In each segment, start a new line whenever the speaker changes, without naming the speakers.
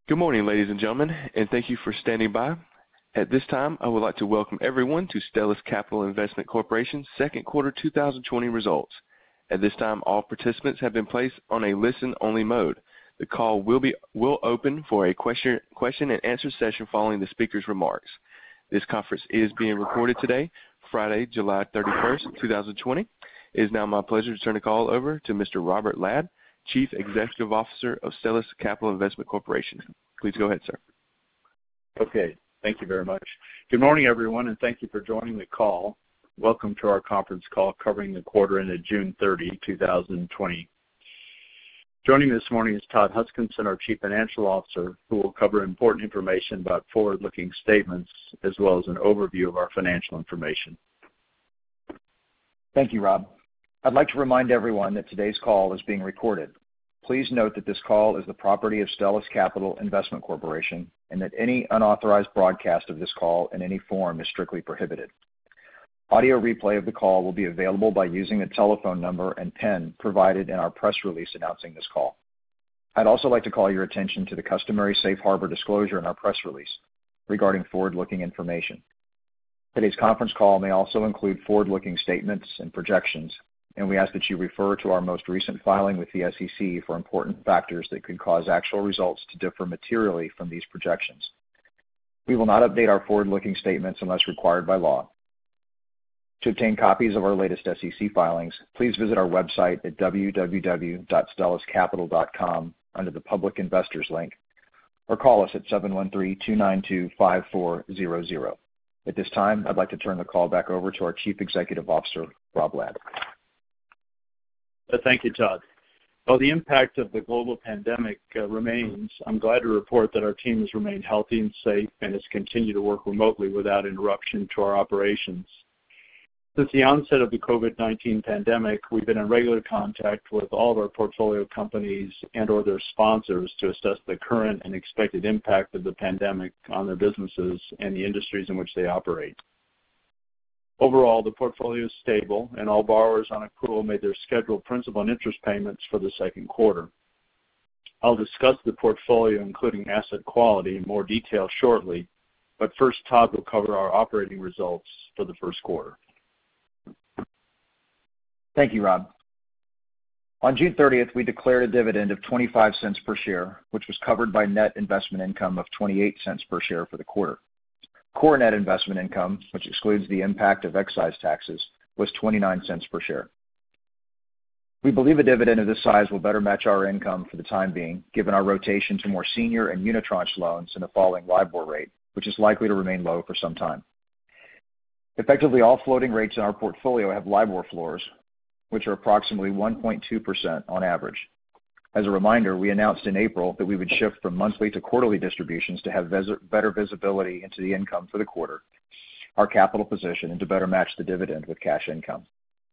Good morning, ladies and gentlemen, and thank you for standing by. At this time, I would like to welcome everyone to Stellus Capital Investment Corporation's second quarter 2020 results. At this time, all participants have been placed on a listen-only mode. The call will open for a question and answer session following the speaker's remarks. This conference is being recorded today, Friday, July 31st, 2020. It is now my pleasure to turn the call over to Mr. Robert Ladd, Chief Executive Officer of Stellus Capital Investment Corporation. Please go ahead, sir.
Okay, thank you very much. Good morning, everyone, and thank you for joining the call. Welcome to our conference call covering the quarter ended June 30, 2020. Joining me this morning is Todd Huskinson, our Chief Financial Officer, who will cover important information about forward-looking statements as well as an overview of our financial information.
Thank you, Rob. I'd like to remind everyone that today's call is being recorded. Please note that this call is the property of Stellus Capital Investment Corporation and that any unauthorized broadcast of this call in any form is strictly prohibited. Audio replay of the call will be available by using the telephone number and PIN provided in our press release announcing this call. I'd also like to call your attention to the customary safe harbor disclosure in our press release regarding forward-looking information. Today's conference call may also include forward-looking statements and projections, and we ask that you refer to our most recent filing with the SEC for important factors that could cause actual results to differ materially from these projections. We will not update our forward-looking statements unless required by law. To obtain copies of our latest SEC filings, please visit our website at www.stelluscapital.com under the Public Investors link, or call us at 713-292-5400. At this time, I'd like to turn the call back over to our Chief Executive Officer, Rob Ladd.
Thank you, Todd. While the impact of the global pandemic remains, I'm glad to report that our team has remained healthy and safe and has continued to work remotely without interruption to our operations. Since the onset of the COVID-19 pandemic, we've been in regular contact with all of our portfolio companies and or their sponsors to assess the current and expected impact of the pandemic on their businesses and the industries in which they operate. Overall, the portfolio is stable, and all borrowers on accrual made their scheduled principal and interest payments for the second quarter. I'll discuss the portfolio, including asset quality, in more detail shortly, but first Todd will cover our operating results for the first quarter.
Thank you, Rob. On June 30th, we declared a dividend of 25 cents per share, which was covered by net investment income of 28 cents per share for the quarter. Core net investment income, which excludes the impact of excise taxes, was 29 cents per share. We believe a dividend of this size will better match our income for the time being, given our rotation to more senior and unitranche loans and a falling LIBOR rate, which is likely to remain low for some time. Effectively, all floating rates in our portfolio have LIBOR floors, which are approximately 1.2% on average. As a reminder, we announced in April that we would shift from monthly to quarterly distributions to have better visibility into the income for the quarter, our capital position, and to better match the dividend with cash income.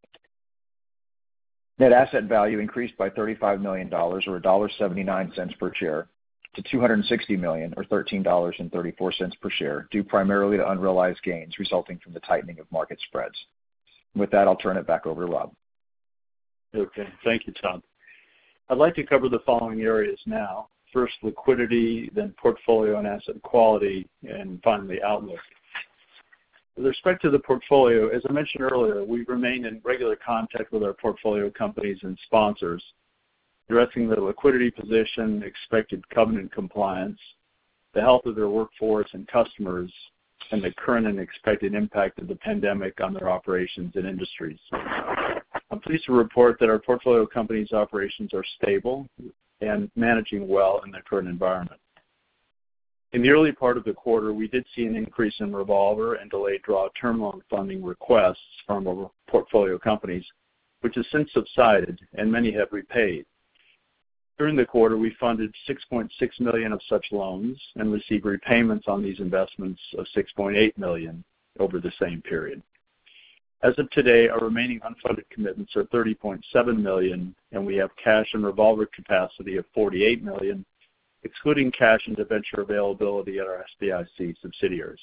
Net asset value increased by $35 million, or $1.79 per share, to $260 million, or $13.34 per share, due primarily to unrealized gains resulting from the tightening of market spreads. With that, I'll turn it back over to Rob.
Okay, thank you, Todd. I'd like to cover the following areas now. First, liquidity, then portfolio and asset quality, and finally, outlook. With respect to the portfolio, as I mentioned earlier, we remain in regular contact with our portfolio companies and sponsors, addressing their liquidity position, expected covenant compliance, the health of their workforce and customers, and the current and expected impact of the pandemic on their operations and industries. I'm pleased to report that our portfolio companies' operations are stable and managing well in the current environment. In the early part of the quarter, we did see an increase in revolver and delayed draw term loan funding requests from our portfolio companies, which has since subsided and many have repaid. During the quarter, we funded $6.6 million of such loans and received repayments on these investments of $6.8 million over the same period. As of today, our remaining unfunded commitments are $30.7 million, and we have cash and revolver capacity of $48 million, excluding cash and debenture availability at our SBIC subsidiaries.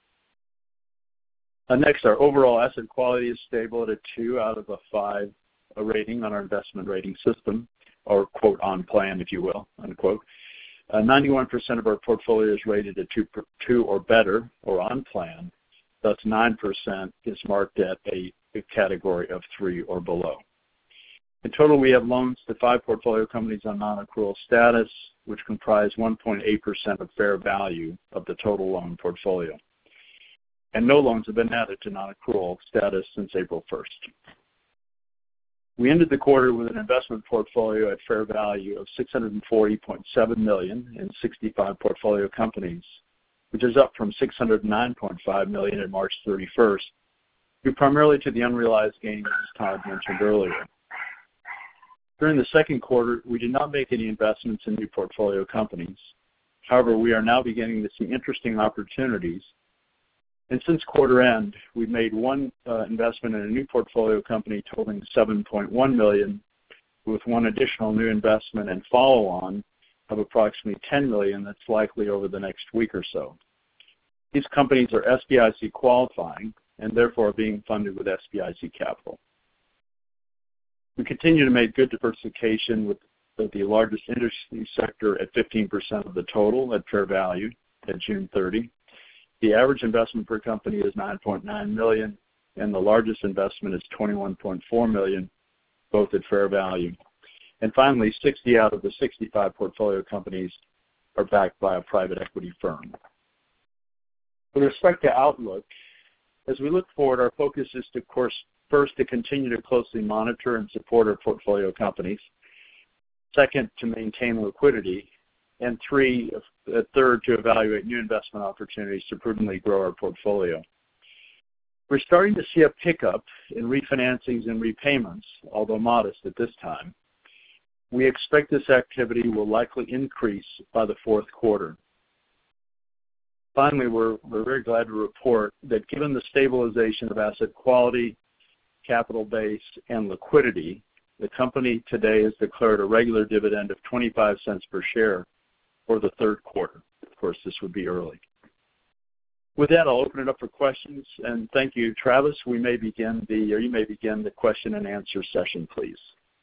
Next, our overall asset quality is stable at a 2 out of a 5 rating on our investment rating system, or quote, on plan, if you will, unquote. 91% of our portfolio is rated at 2 or better or on plan. Thus, 9% is marked at a category of 3 or below. In total, we have loans to 5 portfolio companies on non-accrual status, which comprise 1.8% of fair value of the total loan portfolio. And no loans have been added to non-accrual status since April 1st. We ended the quarter with an investment portfolio at fair value of $640.7 million in 65 portfolio companies, which is up from $609.5 million at March 31st, due primarily to the unrealized gains Todd mentioned earlier. During the second quarter, we did not make any investments in new portfolio companies. However, we are now beginning to see interesting opportunities. And since quarter end, we've made one investment in a new portfolio company totaling $7.1 million, with one additional new investment and follow-on of approximately $10 million that's likely over the next week or so. These companies are SBIC qualifying and therefore are being funded with SBIC capital. We continue to make good diversification with the largest industry sector at 15% of the total at fair value at June 30. The average investment per company is $9.9 million, and the largest investment is $21.4 million, both at fair value. And finally, 60 out of the 65 portfolio companies are backed by a private equity firm. With respect to outlook, as we look forward, our focus is to, of course, first, to continue to closely monitor and support our portfolio companies. Second, to maintain liquidity. And third, to evaluate new investment opportunities to prudently grow our portfolio. We're starting to see a pickup in refinancings and repayments, although modest at this time. We expect this activity will likely increase by the fourth quarter. Finally, we're very glad to report that given the stabilization of asset quality, capital base, and liquidity, the company today has declared a regular dividend of 25 cents per share for the third quarter. Of course, this would be early. With that, I'll open it up for questions, and thank you, Travis. You may begin the question and answer session, please.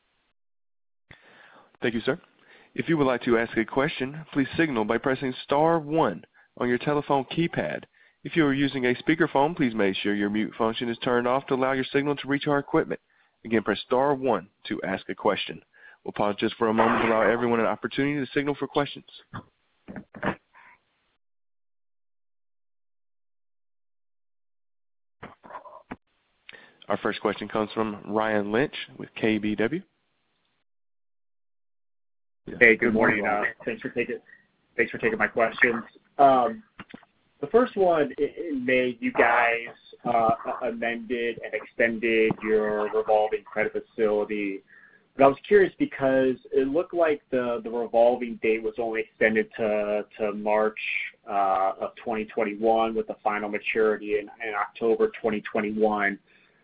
Thank you, sir. If you would like to ask a question, please signal by pressing star 1 on your telephone keypad. If you are using a speakerphone, please make sure your mute function is turned off to allow your signal to reach our equipment. Again, press star 1 to ask a question. We'll pause just for a moment to allow everyone an opportunity to signal for questions. Our first question comes from Ryan Lynch with KBW.
Hey, good morning. Thanks for taking my questions. The first one, in May, you guys amended and extended your revolving credit facility. But I was curious because it looked like the revolving date was only extended to March of 2021 with the final maturity in October 2021.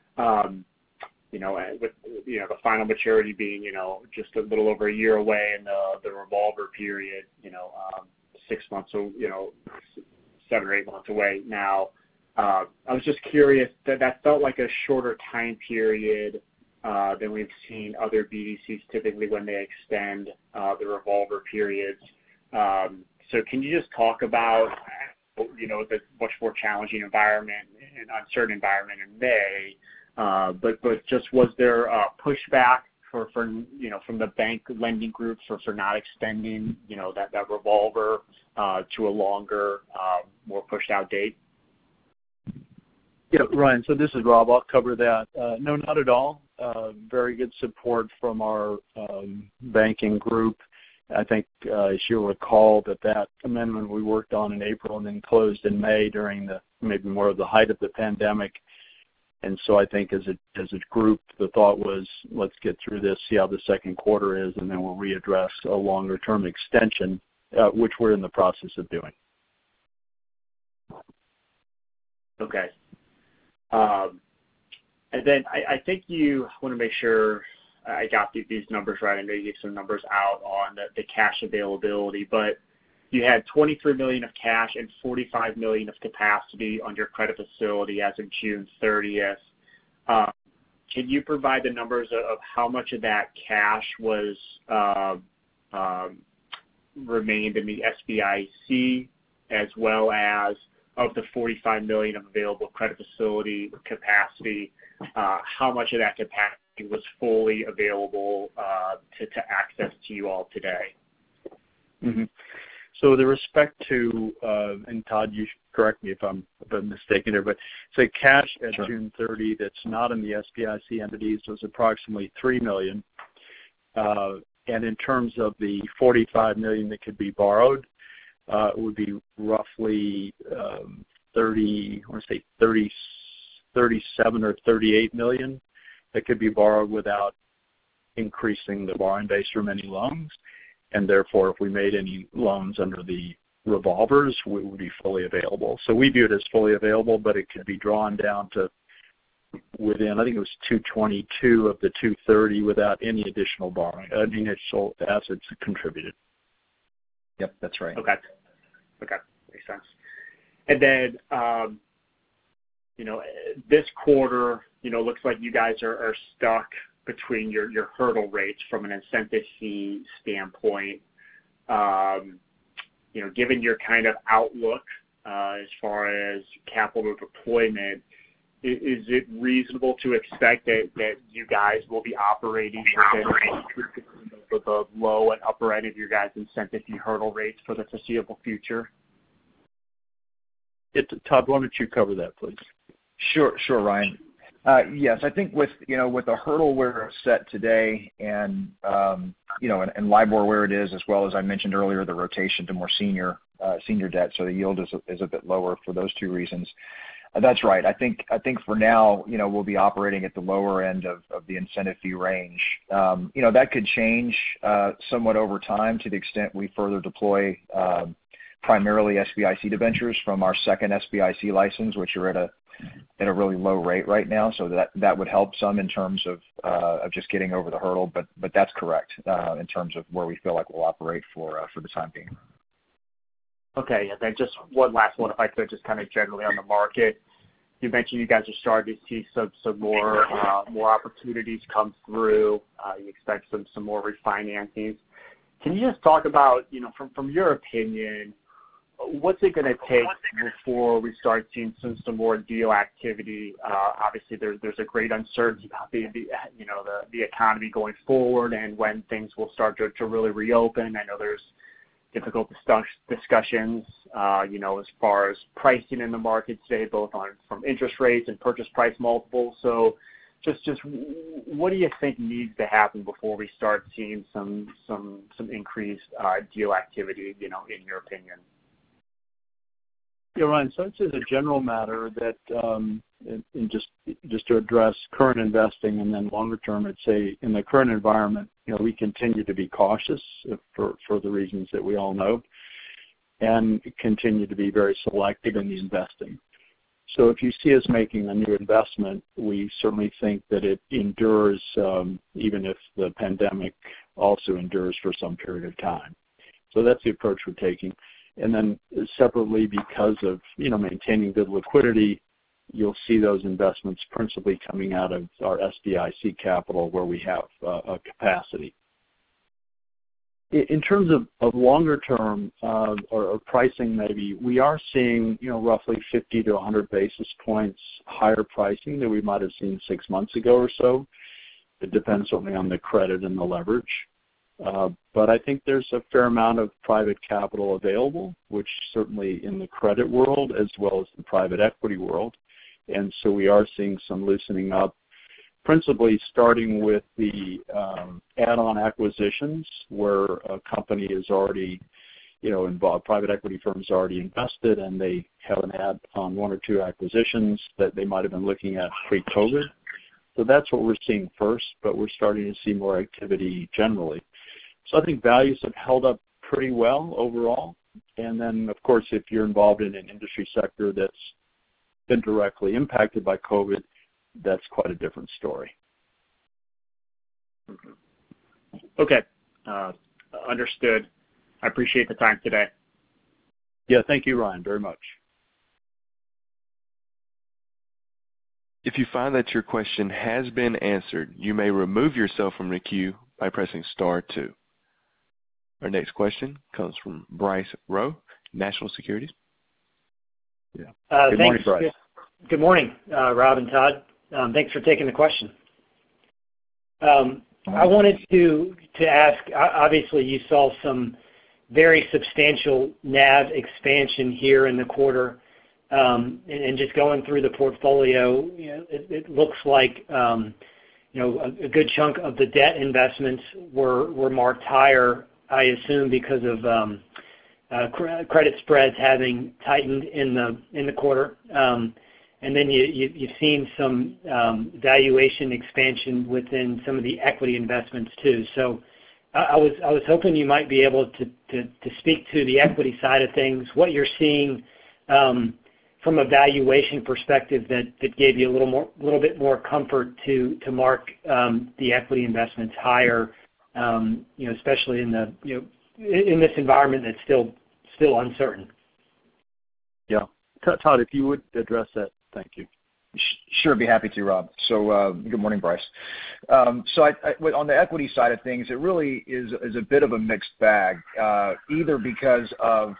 With the final maturity being just a little over a year away, and the revolver period 6 months, 7 or 8 months away now. I was just curious that felt like a shorter time period than we've seen other BDCs typically when they extend the revolver periods. So can you just talk about the much more challenging environment and uncertain environment in May? But just was there a pushback from the bank lending groups for not extending that revolver to a longer, more pushed out date?
Yeah, Ryan. So this is Rob. I'll cover that. No, not at all. Very good support from our banking group. I think as you'll recall that amendment we worked on in April and then closed in May during maybe more of the height of the pandemic. And so I think as a group, the thought was, let's get through this, see how the second quarter is, and then we'll readdress a longer-term extension, which we're in the process of doing.
Okay. And then I think you want to make sure I got these numbers right. I know you gave some numbers out on the cash availability, but you had $23 million of cash and $45 million of capacity on your credit facility as of June 30th. Can you provide the numbers of how much of that cash was remained in the SBIC, as well as of the $45 million of available credit facility capacity, how much of that capacity was fully available to access to you all today?
Mm-hmm. So with respect to, and Todd, you should correct me if I'm mistaken there, but say cash at
Sure.
June 30 that's not in the SBIC entities was approximately $3 million. And in terms of the $45 million that could be borrowed, it would be roughly 37 or 38 million that could be borrowed without increasing the borrowing base from any loans. And therefore, if we made any loans under the revolvers, we would be fully available. So we view it as fully available, but it could be drawn down to within, I think it was 222 of the 230 without any additional borrowing, any initial assets contributed.
Yep, that's right.
Okay, makes sense. And then, this quarter, looks like you guys are stuck between your hurdle rates from an incentive fee standpoint. Given your kind of outlook as far as capital deployment, is it reasonable to expect that you guys will be operating with the low and upper end of your guys' incentive fee hurdle rates for the foreseeable future?
Todd, why don't you cover that, please?
Sure, Ryan. Yes, I think with the hurdle where it's set today, and and LIBOR where it is, as well as I mentioned earlier, the rotation to more senior debt, so the yield is a bit lower for those two reasons. That's right. I think for now, we'll be operating at the lower end of the incentive fee range. That could change somewhat over time to the extent we further deploy primarily SBIC debentures from our second SBIC license, which are at a really low rate right now. So that would help some in terms of just getting over the hurdle. But that's correct in terms of where we feel like we'll operate for the time being.
Okay, and then just one last one, if I could, just kind of generally on the market. You mentioned you guys are starting to see some more opportunities come through. You expect some more refinancings. Can you just talk about, from your opinion, what's it going to take before we start seeing some more deal activity? Obviously, there's a great uncertainty about the economy going forward and when things will start to really reopen. I know there's difficult discussions, as far as pricing in the market today, both from interest rates and purchase price multiples. So, just what do you think needs to happen before we start seeing some increased deal activity? In your opinion.
Yeah, Ryan. So it's as a general matter that, and just to address current investing and then longer term, I'd say in the current environment, we continue to be cautious for the reasons that we all know, and continue to be very selective in the investing. So if you see us making a new investment, we certainly think that it endures, even if the pandemic also endures for some period of time. So that's the approach we're taking. And then separately, because of maintaining good liquidity, you'll see those investments principally coming out of our SBIC capital where we have a capacity. In terms of longer term or pricing, maybe we are seeing roughly 50 to 100 basis points higher pricing than we might have seen 6 months ago or so. It depends certainly on the credit and the leverage. But I think there's a fair amount of private capital available, which certainly in the credit world as well as the private equity world. And so we are seeing some loosening up, principally starting with the add-on acquisitions where a company is already involved, private equity firms already invested, and they have an add on one or two acquisitions that they might have been looking at pre-COVID. So that's what we're seeing first, but we're starting to see more activity generally. So I think values have held up pretty well overall. And then, of course, if you're involved in an industry sector that's been directly impacted by COVID, that's quite a different story.
Okay. Understood. I appreciate the time today.
Yeah, thank you, Ryan, very much.
If you find that your question has been answered, you may remove yourself from the queue by pressing star 2. Our next question comes from Bryce Rowe, National Securities.
Yeah. Good morning, Bryce.
Good morning, Rob and Todd. Thanks for taking the question. I wanted to ask, obviously you saw some very substantial NAV expansion here in the quarter, and just going through the portfolio, it looks like a good chunk of the debt investments were marked higher, I assume because of credit spreads having tightened in the quarter. And then you've seen some valuation expansion within some of the equity investments too. So I was hoping you might be able to speak to the equity side of things, what you're seeing from a valuation perspective that gave you a little bit more comfort to mark the equity investments higher, especially in this environment that's still uncertain.
Yeah, Todd, if you would address that, thank you.
Sure, be happy to, Rob. So good morning, Bryce. So on the equity side of things, it really is a bit of a mixed bag, either because of,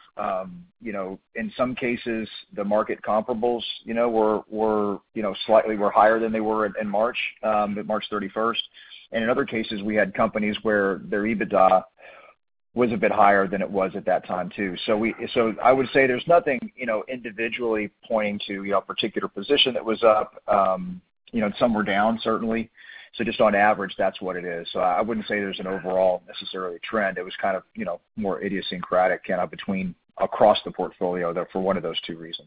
in some cases, the market comparables, were slightly higher than they were in March, at March 31st. And in other cases, we had companies where their EBITDA was a bit higher than it was at that time too. So I would say there's nothing, individually pointing to a particular position that was up. Some were down certainly. So just on average, that's what it is. So I wouldn't say there's an overall necessarily trend. It was kind of, more idiosyncratic kind of between across the portfolio there for one of those two reasons.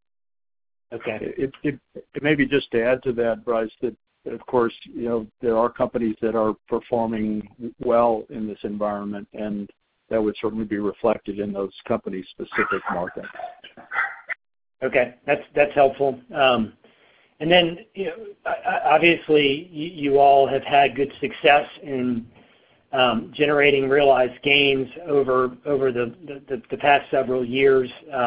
Okay.
It maybe just to add to that, Bryce, that of course, there are companies that are performing well in this environment, and that would certainly be reflected in those company-specific markets.
Okay, that's helpful. And then, obviously, you all have had good success in generating realized gains over the past several years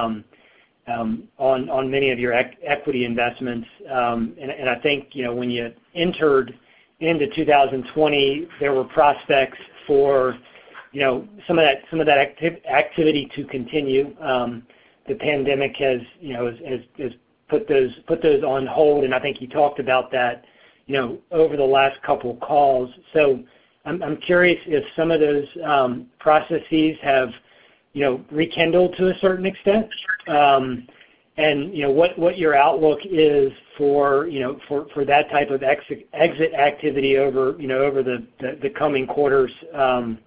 on many of your equity investments. And I think, when you entered into 2020, there were prospects for, some of that activity to continue. The pandemic has put those on hold, and I think you talked about that, over the last couple of calls. So I'm curious if some of those processes have rekindled to a certain extent, and what your outlook is for that type of exit activity over the coming quarters, and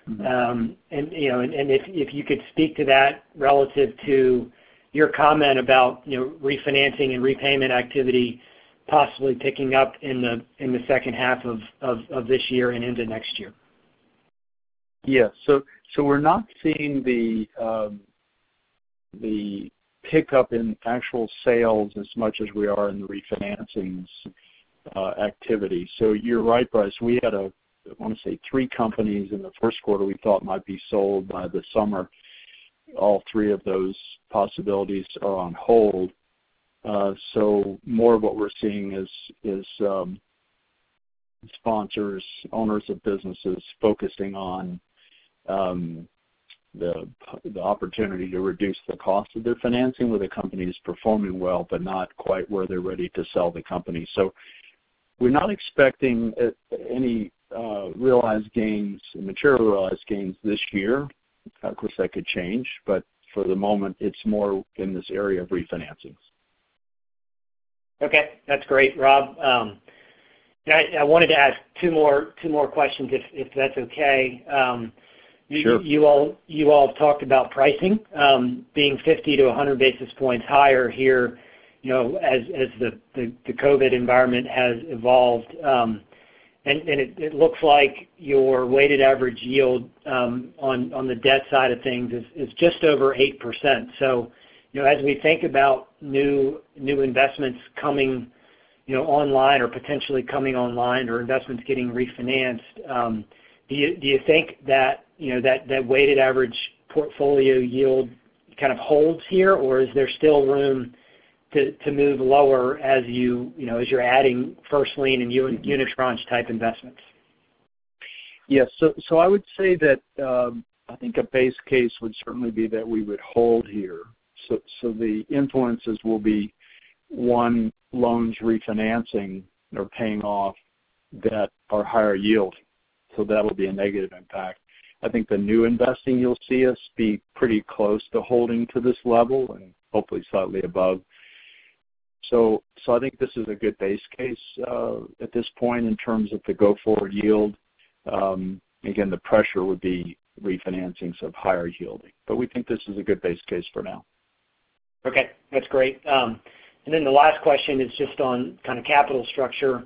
if you could speak to that relative to your comment about refinancing and repayment activity possibly picking up in the second half of this year and into next year.
Yeah, so we're not seeing the pickup in actual sales as much as we are in the refinancings activity. So you're right, Bryce. We had I want to say 3 companies in the first quarter we thought might be sold by the summer. All 3 of those possibilities are on hold. So more of what we're seeing is sponsors, owners of businesses focusing on the opportunity to reduce the cost of their financing where the company is performing well, but not quite where they're ready to sell the company. So we're not expecting any realized gains, material realized gains this year. Of course, that could change, but for the moment, it's more in this area of refinancings.
Okay, that's great, Rob. I wanted to ask two more questions, if that's okay.
Sure.
You all have talked about pricing being 50 to 100 basis points higher here, as the COVID environment has evolved. And it looks like your weighted average yield on the debt side of things is just over 8%. So, as we think about new investments coming, online or potentially coming online, or investments getting refinanced, do you think that that weighted average portfolio yield kind of holds here, or is there still room to move lower as you're adding first lien and unitranche type investments?
Yes, so I would say that I think a base case would certainly be that we would hold here. So the influences will be, one, loans refinancing or paying off that are higher yielding. So that'll be a negative impact. I think the new investing, you'll see us be pretty close to holding to this level and hopefully slightly above. So I think this is a good base case at this point in terms of the go-forward yield. Again, the pressure would be refinancings of higher yielding. But we think this is a good base case for now.
Okay, that's great. And then the last question is just on kind of capital structure.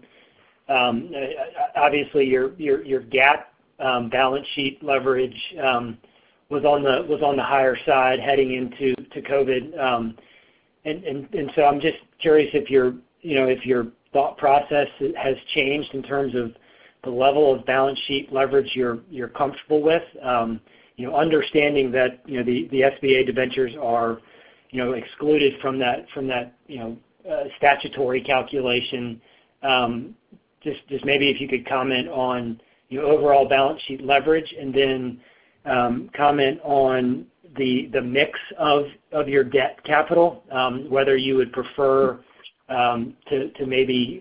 Obviously, your GAAP balance sheet leverage was on the higher side heading into COVID, and so I'm just curious if your thought process has changed in terms of the level of balance sheet leverage you're comfortable with. Understanding that the SBA debentures are excluded from that statutory calculation. Just maybe if you could comment on overall balance sheet leverage, and then comment on the mix of your debt capital, whether you would prefer to maybe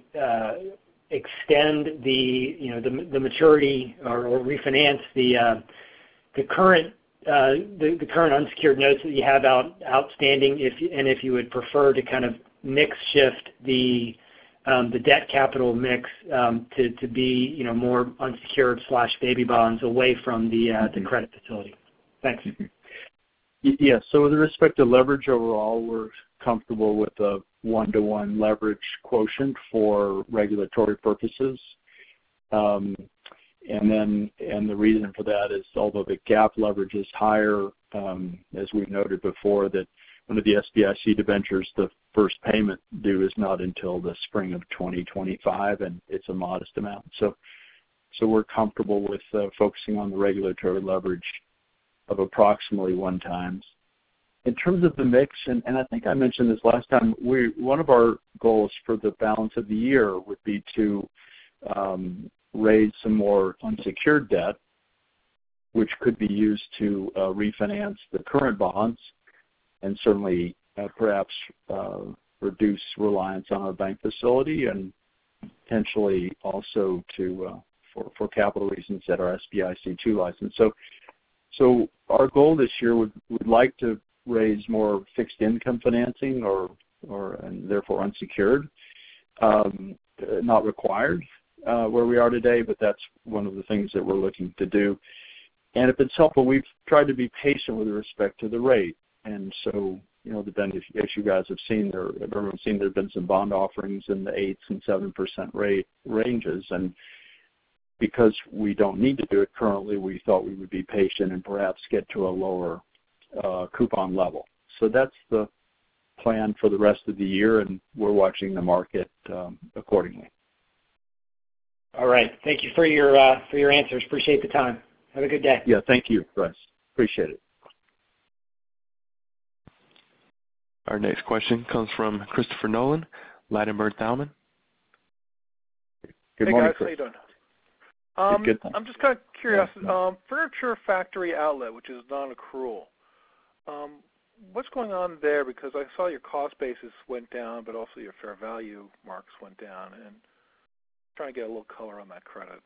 extend the maturity or refinance the current unsecured notes that you have outstanding, if you would prefer to kind of mix shift the debt capital mix to be more unsecured / baby bonds away from the credit facility. Thanks.
Yeah. So with respect to leverage overall, we're comfortable with a 1-to-1 leverage quotient for regulatory purposes. And the reason for that is, although the GAAP leverage is higher, as we've noted before, that under the SBIC debentures, the first payment due is not until the spring of 2025, and it's a modest amount. So we're comfortable with focusing on the regulatory leverage of approximately 1 times. In terms of the mix, and I think I mentioned this last time, one of our goals for the balance of the year would be to raise some more unsecured debt, which could be used to refinance the current bonds, and certainly perhaps reduce reliance on our bank facility, and potentially also for capital reasons at our SBIC2 license. So our goal this year would like to raise more fixed income financing and therefore unsecured, not required where we are today, but that's one of the things that we're looking to do. And if it's helpful, we've tried to be patient with respect to the rate. And so, as you guys have seen, there have been some bond offerings in the 8% and 7% rate ranges. And because we don't need to do it currently, we thought we would be patient and perhaps get to a lower coupon level. So that's the plan for the rest of the year, and we're watching the market accordingly.
All right. Thank you for your answers. Appreciate the time. Have a good day.
Yeah, thank you, Bryce. Appreciate it.
Our next question comes from Christopher Nolan, Ladenburg Thalmann.
Good morning,
guys,
Chris.
How you doing?
Good.
I'm just kind of curious. Furniture Factory Outlet, which is non-accrual, what's going on there? Because I saw your cost basis went down, but also your fair value marks went down, and I'm trying to get a little color on that credit.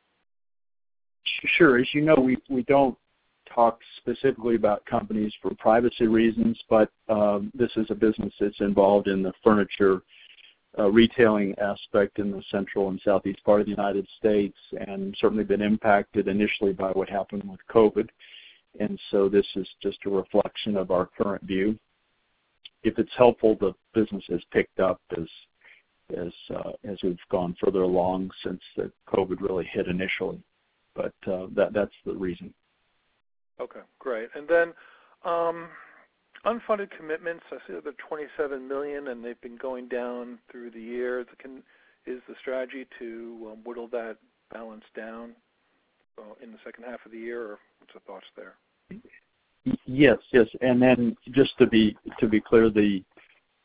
Sure. As you know, we don't talk specifically about companies for privacy reasons, but this is a business that's involved in the furniture retailing aspect in the central and southeast part of the United States, and certainly been impacted initially by what happened with COVID. And so this is just a reflection of our current view. If it's helpful, the business has picked up as we've gone further along since the COVID really hit initially. But that's the reason.
Okay, great. And then unfunded commitments, I see that they're $27 million, and they've been going down through the years. Is the strategy to whittle that balance down in the second half of the year, or what's the thoughts there?
Yes. And then just to be clear, the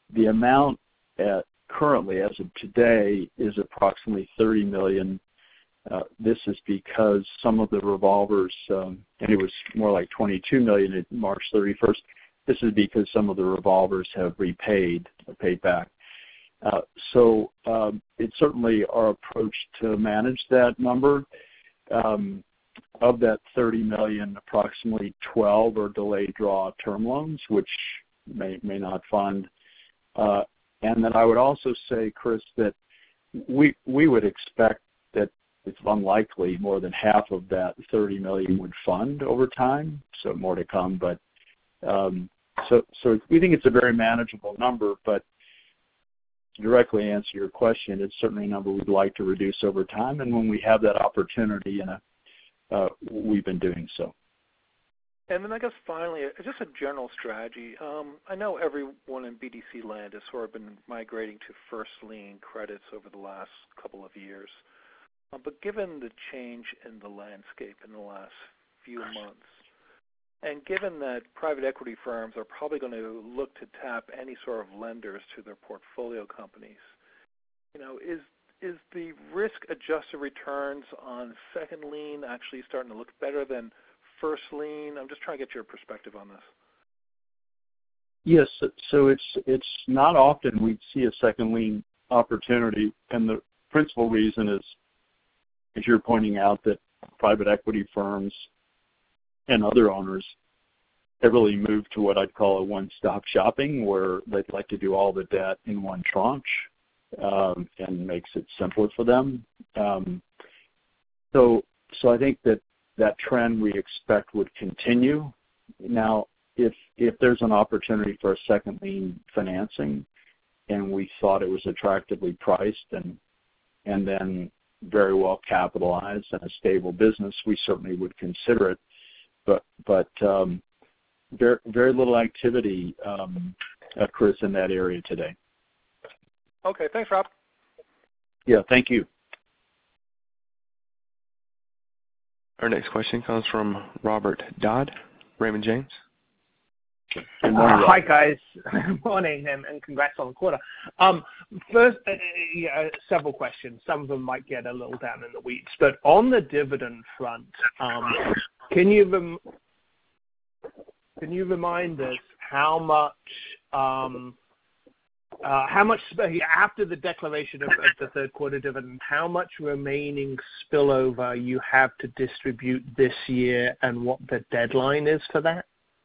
amount currently, as of today, is approximately $30 million. This is because some of the revolvers, and it was more like $22 million at March 31st. This is because some of the revolvers have repaid or paid back. So it's certainly our approach to manage that number. Of that $30 million, approximately 12 are delayed draw term loans, which may not fund. And then I would also say, Chris, that we would expect that it's unlikely more than half of that $30 million would fund over time, so more to come. But so we think it's a very manageable number, but to directly answer your question, it's certainly a number we'd like to reduce over time, and when we have that opportunity, we've been doing so.
And then I guess finally, just a general strategy. I know everyone in BDC land has sort of been migrating to first lien credits over the last couple of years. But given the change in the landscape in the last few months, and given that private equity firms are probably going to look to tap any sort of lenders to their portfolio companies, is the risk-adjusted returns on second lien actually starting to look better than first lien? I'm just trying to get your perspective on this.
Yes, so it's not often we see a second lien opportunity, and the principal reason is, as you're pointing out, that private equity firms and other owners have really moved to what I'd call a one-stop shopping, where they'd like to do all the debt in one tranche, and makes it simpler for them. So I think that trend we expect would continue. Now, if there's an opportunity for a second lien financing, and we thought it was attractively priced and then very well capitalized and a stable business, we certainly would consider it. But very, very little activity, Chris, in that area today.
Okay, thanks, Rob.
Yeah, thank you.
Our next question comes from Robert Dodd, Raymond James.
Good morning,
hi, guys. Morning, and congrats on the quarter. First, several questions. Some of them might get a little down in the weeds. But on the dividend front, can you remind us how much after the declaration of the third quarter dividend, how much remaining spillover you have to distribute this year, and what the deadline is for that?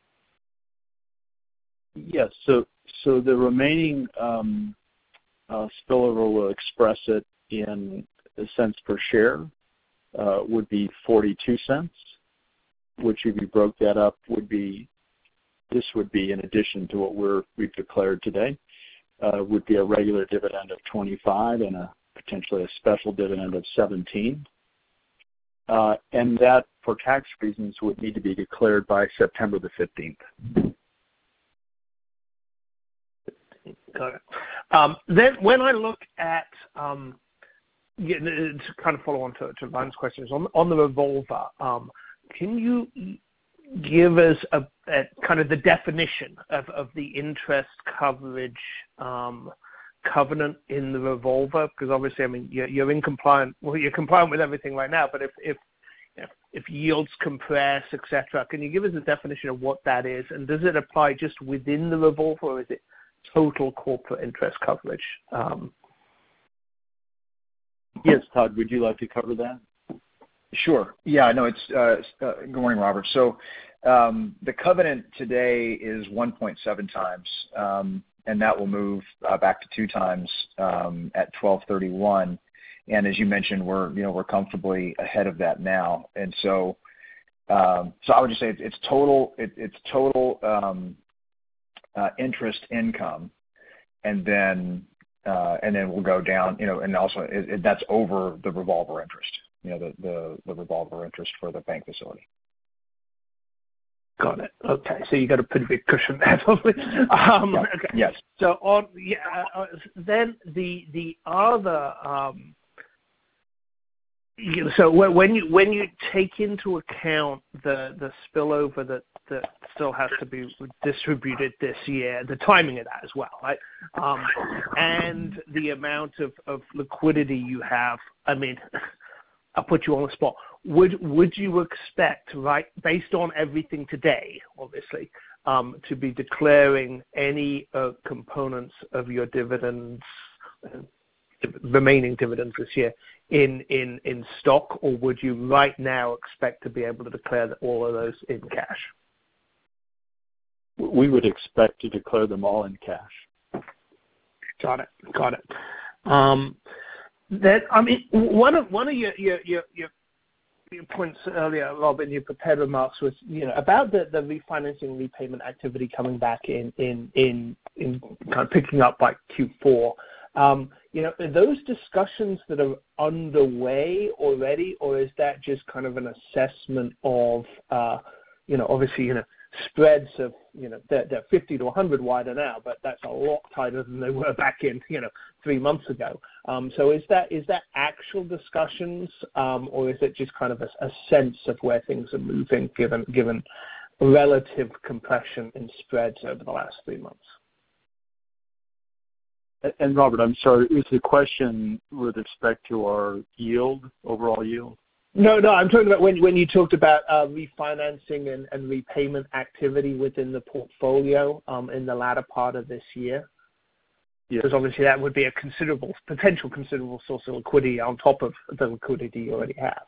Yes. So the remaining spillover, will express it in cents per share, would be 42 cents, which if you broke that up would be in addition to what we've declared today, would be a regular dividend of 25 and potentially a special dividend of 17. And that, for tax reasons, would need to be declared by September the 15th.
Got it. Then when I look at, to kind of follow on to Ryan's questions, on the revolver, can you give us a kind of the definition of the interest coverage covenant in the revolver? Because obviously, I mean, you're compliant with everything right now, but if yields compress, et cetera, can you give us a definition of what that is? And does it apply just within the revolver, or is it total corporate interest coverage?
Yes, Todd, would you like to cover that?
Sure. Yeah, no, it's good morning, Robert. So the covenant today is 1.7 times, and that will move back to 2 times at 12/31. And as you mentioned, we're comfortably ahead of that now. And so I would just say it's total interest income, and then we'll go down, and also that's over the revolver interest, the revolver interest for the bank facility.
Got it. Okay, so you got a pretty big cushion there, probably. Okay.
Yes.
So then the other. So when you take into account the spillover that still has to be distributed this year, the timing of that as well, right? And the amount of liquidity you have, I mean, I'll put you on the spot. Would you expect, right, based on everything today, obviously, to be declaring any components of your dividends, remaining dividends this year, in stock, or would you right now expect to be able to declare all of those in cash?
We would expect to declare them all in cash.
Got it. Then, I mean, one of your points earlier, Rob, in your prepared remarks was, about the refinancing repayment activity coming back in kind of picking up by Q4. Are those discussions that are underway already, or is that just kind of an assessment of, obviously, spreads of, they're 50 to 100 wider now, but that's a lot tighter than they were back in, 3 months ago. So is that actual discussions, or is it just kind of a sense of where things are moving given relative compression in spreads over the last 3 months?
And Robert, I'm sorry, is the question with respect to our yield, overall yield?
No, I'm talking about when you talked about refinancing and repayment activity within the portfolio in the latter part of this year.
Yes.
Because obviously that would be a potential considerable source of liquidity on top of the liquidity you already have.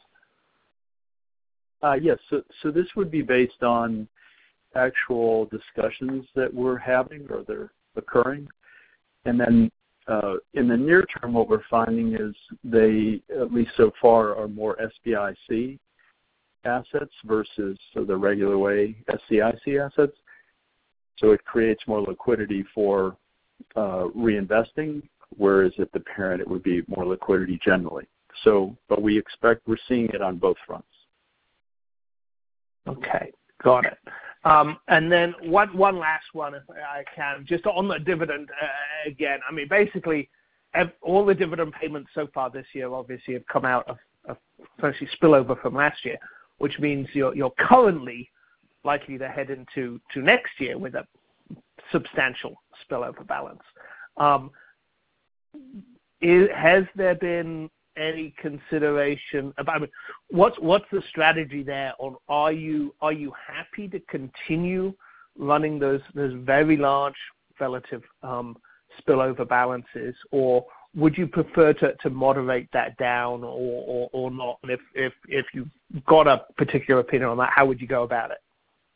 Yes. So this would be based on actual discussions that we're having or they're occurring. And then in the near term, what we're finding is they, at least so far, are more SBIC assets versus the regular way SCIC assets. So it creates more liquidity for reinvesting, whereas at the parent it would be more liquidity generally. So, but we're seeing it on both fronts.
Okay, got it. And then one last one, if I can, just on the dividend again. I mean, basically, all the dividend payments so far this year obviously have come out of essentially spillover from last year, which means you're currently likely to head into next year with a substantial spillover balance. Has there been any consideration about, I mean, what's the strategy there? Or are you happy to continue running those very large relative spillover balances, or would you prefer to moderate that down or not? And if you've got a particular opinion on that, how would you go about it?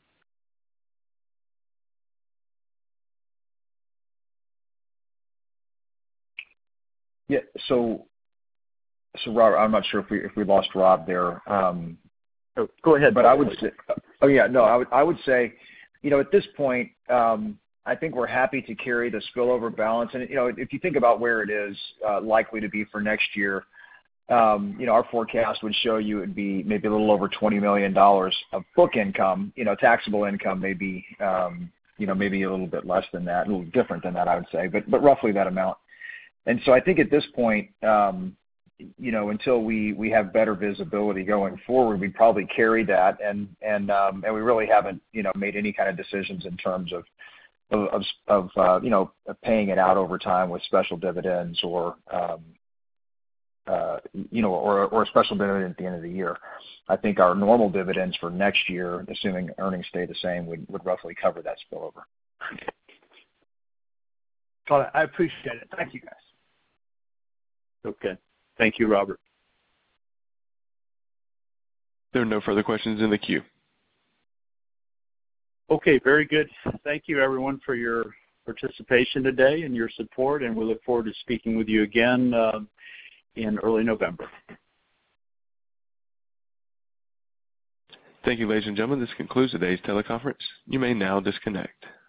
Yeah. So Robert, I'm not sure if we lost Rob there.
Go ahead.
But I would say, I would say, at this point, I think we're happy to carry the spillover balance. And if you think about where it is likely to be for next year, our forecast would show you it'd be maybe a little over $20 million of book income. Taxable income maybe maybe a little bit less than that, a little different than that, I would say, but roughly that amount. And so I think at this point, until we have better visibility going forward, we'd probably carry that, and we really haven't made any kind of decisions in terms of paying it out over time with special dividends or a special dividend at the end of the year. I think our normal dividends for next year, assuming earnings stay the same, would roughly cover that spillover.
Got it. I appreciate it. Thank you, guys.
Okay. Thank you, Robert.
There are no further questions in the queue.
Okay, very good. Thank you, everyone, for your participation today and your support, and we look forward to speaking with you again in early November.
Thank you, ladies and gentlemen. This concludes today's teleconference. You may now disconnect.